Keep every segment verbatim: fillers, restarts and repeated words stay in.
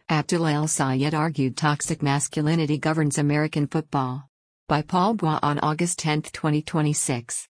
Abdullah El-Sayed argued toxic masculinity governs American football. By Paul Bois on August tenth, twenty twenty-six.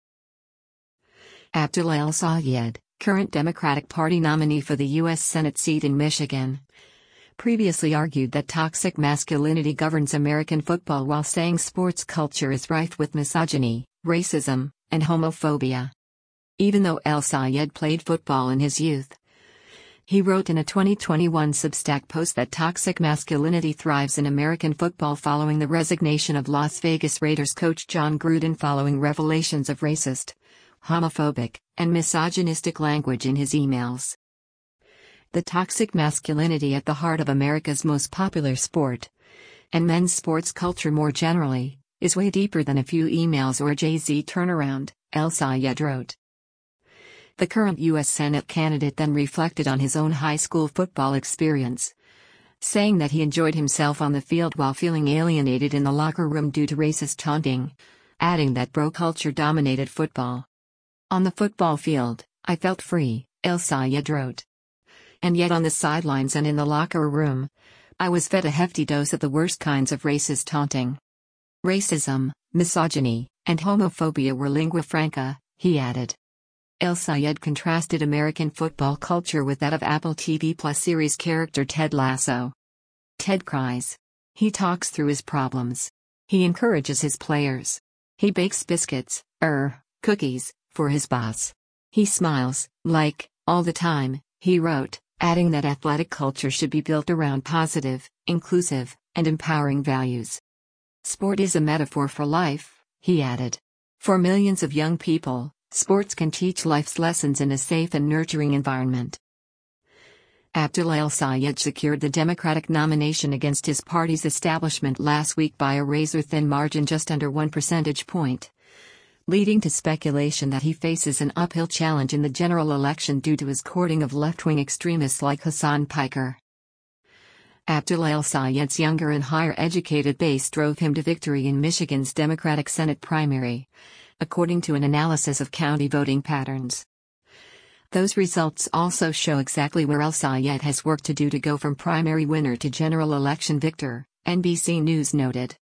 Abdullah El-Sayed, current Democratic Party nominee for the U S Senate seat in Michigan, previously argued that toxic masculinity governs American football while saying sports culture is rife with misogyny, racism, and homophobia. Even though El-Sayed played football in his youth, he wrote in a twenty twenty-one Substack post that toxic masculinity thrives in American football following the resignation of Las Vegas Raiders coach Jon Gruden following revelations of racist, homophobic, and misogynistic language in his emails. The toxic masculinity at the heart of America's most popular sport, and men's sports culture more generally, is way deeper than a few emails or a Jay-Z turnaround, El-Sayed wrote. The current U S Senate candidate then reflected on his own high school football experience, saying that he enjoyed himself on the field while feeling alienated in the locker room due to racist taunting, adding that bro culture dominated football. On the football field, I felt free, El-Sayed wrote. And yet on the sidelines and in the locker room, I was fed a hefty dose of the worst kinds of racist taunting. Racism, misogyny, and homophobia were lingua franca, he added. El-Sayed contrasted American football culture with that of Apple T V Plus series character Ted Lasso. Ted cries. He talks through his problems. He encourages his players. He bakes biscuits, er, cookies, for his boss. He smiles, like, all the time, he wrote, adding that athletic culture should be built around positive, inclusive, and empowering values. Sport is a metaphor for life, he added. For millions of young people, sports can teach life's lessons in a safe and nurturing environment. Abdullah El-Sayed secured the Democratic nomination against his party's establishment last week by a razor-thin margin just under one percentage point, leading to speculation that he faces an uphill challenge in the general election due to his courting of left-wing extremists like Hasan Piker. Abdullah El-Sayed's younger and higher-educated base drove him to victory in Michigan's Democratic Senate primary, according to an analysis of county voting patterns. Those results also show exactly where El-Sayed has work to do to go from primary winner to general election victor, N B C News noted.